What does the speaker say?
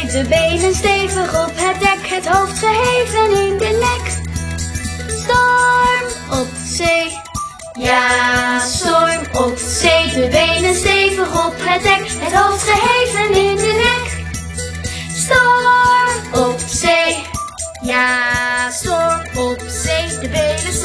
de benen stevig op het dek, het hoofd verheven in de nek. Storm op zee, ja, storm op zee. De benen stevig op het dek, het hoofd geheven in de nek. Storm op zee, ja, storm op zee. De benen